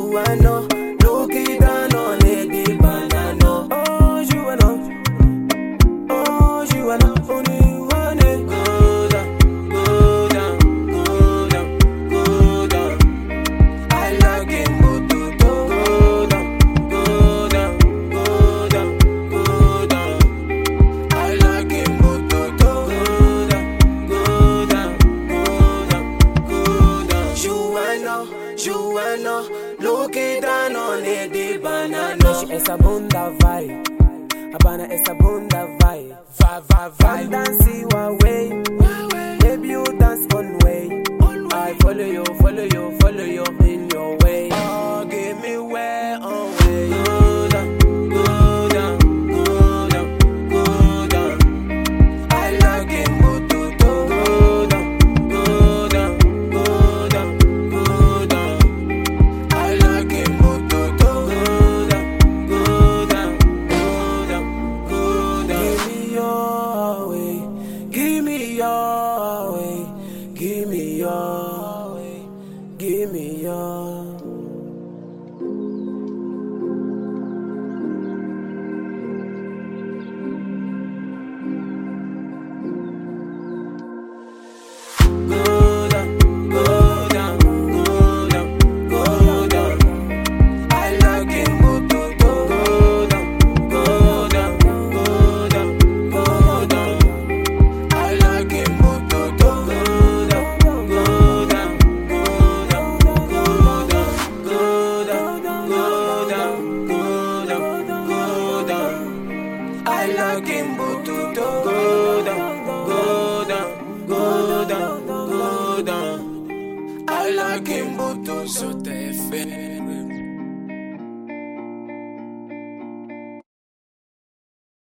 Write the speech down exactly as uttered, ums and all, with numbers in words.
Joanna, look it down on Lady Banana. Oh, Joanna, oh, Joanna, only you want it. Go down, go down, go down, go down. I like it, but to go down, go down, go down, go down. I like it, but to go down, go down, go down, go down. Joanna, Joanna, look it down on Lady Banana. She es abunda vai, Habana es abunda vai, vai, vai, vai. Come dance your way, baby you dance one way. I follow you, follow you, follow you in your way. Oh, give me way, oh way. Go down, go down, go down, go down. I like it, but to go down, go down, go down, go down. I like it, but to go down, go down, go down, go down. Give me your way, give me your way, give me your way, give me your. Go down, go down, go down, go down. I like it, but to go down, go down, go down, go down. I like it, but to go down, go down, go down, go down, go down, go down, go down, go down. I like it, but to go down, go down, go down, go down. I like it, but to so te fe.